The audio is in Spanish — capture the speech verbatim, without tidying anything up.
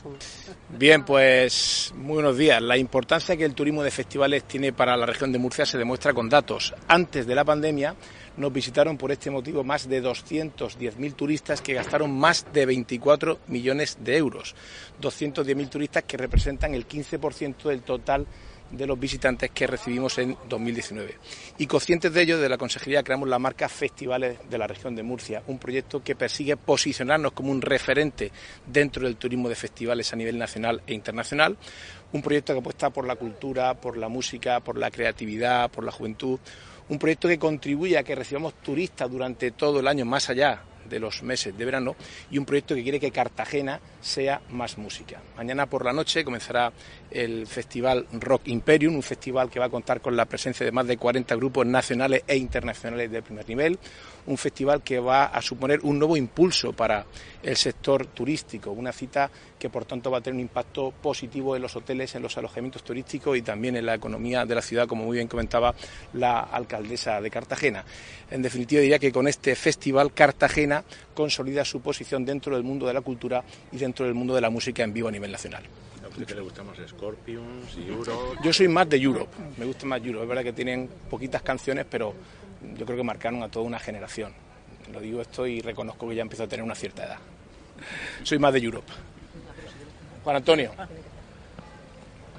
Bien, pues muy buenos días. La importancia que el turismo de festivales tiene para la región de Murcia se demuestra con datos. Antes de la pandemia nos visitaron por este motivo más de doscientos diez mil turistas que gastaron más de veinticuatro millones de euros. doscientos diez mil turistas que representan el quince por ciento del total de los visitantes que recibimos en dos mil diecinueve. Y conscientes de ello, de la Consejería creamos la marca Festivales de la región de Murcia, un proyecto que persigue posicionarnos como un referente dentro del turismo de festivales a nivel nacional e internacional, un proyecto que apuesta por la cultura, por la música, por la creatividad, por la juventud, un proyecto que contribuye a que recibamos turistas durante todo el año, más allá de los meses de verano, y un proyecto que quiere que Cartagena sea más música. Mañana por la noche comenzará el Festival Rock Imperium, un festival que va a contar con la presencia de más de cuarenta grupos nacionales e internacionales de primer nivel, un festival que va a suponer un nuevo impulso para el sector turístico, una cita que por tanto va a tener un impacto positivo en los hoteles, en los alojamientos turísticos y también en la economía de la ciudad, como muy bien comentaba la alcaldesa de Cartagena. En definitiva, diría que con este festival Cartagena consolida su posición dentro del mundo de la cultura y dentro del mundo de la música en vivo a nivel nacional. ¿A usted qué le gusta más, Scorpions y Europe? Yo soy más de Europe, me gusta más Europe. Es verdad que tienen poquitas canciones, pero yo creo que marcaron a toda una generación. Lo digo esto y reconozco que ya empiezo a tener una cierta edad. Soy más de Europe. Juan Antonio.